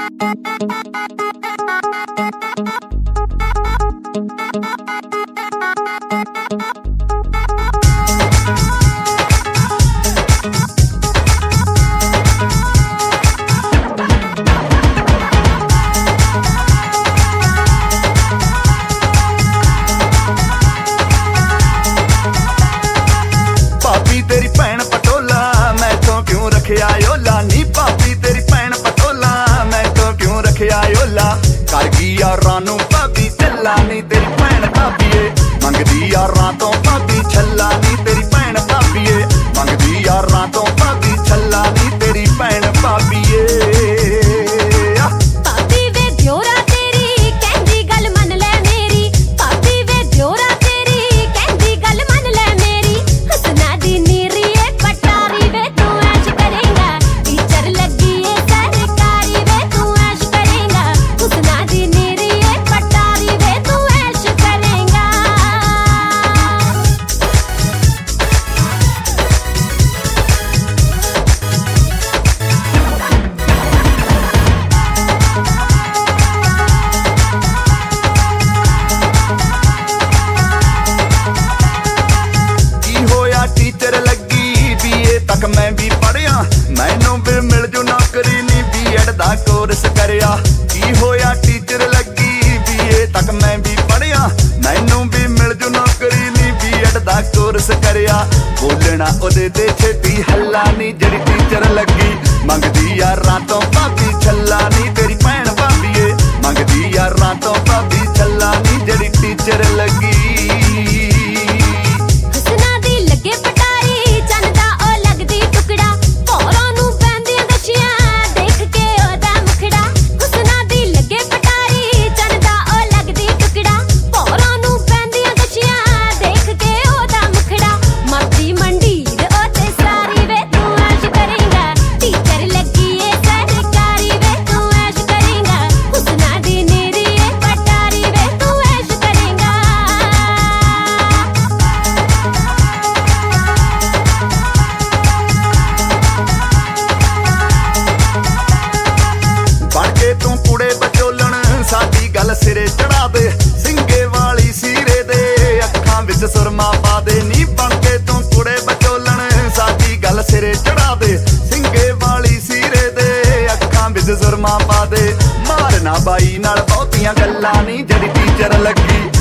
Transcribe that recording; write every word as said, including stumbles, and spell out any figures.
ਓਲਾ ਨੀ ਭਾਬੀ ਤੇਰੀ ਭੈਣ ਪਟੋਲਾ ਮੈਂ ਤੋਂ ਕਿਉਂ ਰੱਖਿਆ ਓਲਾ ਕਰ ਗਈ ਯਾਰਾਂ ਨੂੰ ਭਾਬੀ ਚੱਲਾ ਨੀ ਤੇਰੀ ਭੈਣ ਭਾਬੀਏ ਮੰਗਦੀ ਯਾਰਾਂ ਤੋਂ ਭਾਬੀ ਛੱਲਾ ਨੀ ਤੇਰੀ ਭੈਣ ਭਾਬੀਏ ਮੰਗਦੀ ਯਾਰਾਂ ਤੋਂ ਭਾਬੀ ਛੱਲਾ ਨੀ ਤੇਰੀ ਭੈਣ ਭਾਬੀਏ। ਟੀਚਰ ਲੱਗੀ ਬੀਏ ਤੱਕ ਮੈਂ ਵੀ ਪੜਿਆ ਮੈਨੂੰ ਵੀ ਮਿਲ ਜੂ ਨੌਕਰੀ ਨੀ ਬੀਐਡ ਦਾ ਕੋਰਸ ਕਰਿਆ। ਕੀ ਹੋਇਆ ਟੀਚਰ ਲੱਗੀ ਬੀਏ ਤੱਕ ਮੈਂ ਵੀ ਪੜਿਆ ਮੈਨੂੰ ਵੀ ਮਿਲ ਜੂ ਨੌਕਰੀ ਨੀ ਬੀਐਡ ਦਾ ਕੋਰਸ ਕਰਿਆ। ਬੋਲਣਾ ਉਹਦੇ ਤੇ ਛੇਤੀ ਹੱਲਾ ਨੀ ਜਿਹੜੀ ਟੀਚਰ ਲੱਗੀ ਮੰਗਦੀ ਯਾਰਾਂ ਤੋਂ ਭਾਬੀ ਛੱਲਾ ਨੀ ਤੇਰੀ ਭੈਣ ਭਾਬੀਏ ਮੰਗਦੀ ਯਾਰਾਂ ਤੋਂ ਭਾਬੀ ਛੱਲਾ ਨੀ ਜਿਹੜੀ ਟੀਚਰ ਲੱਗੀ। ਤੂੰ ਕੁੜੇ ਬਚੋਲਣ ਸਾਡੀ ਗੱਲ ਸਿਰੇ ਚੜਾ ਦੇ ਸਿੰਘੇ ਵਾਲੀ ਸੀਰੇ ਦੇ ਅੱਖਾਂ ਵਿੱਚ ਸੁਰਮਾ ਪਾ ਦੇ ਨੀ ਬਣ ਕੇ ਤੂੰ ਕੁੜੇ ਬਚੋਲਣ ਸਾਡੀ ਗੱਲ ਸਿਰੇ ਚੜਾ ਦੇ ਸਿੰਘੇ ਵਾਲੀ ਸੀਰੇ ਦੇ ਅੱਖਾਂ ਵਿੱਚ ਸੁਰਮਾ ਪਾ ਦੇ। ਮਾਰਨਾ ਬਾਈ ਨਾਲ ਬਹੁਤੀਆਂ ਗੱਲਾਂ ਨੀ ਜਿਹੜੀ ਟੀਚਰ ਲੱਗੀ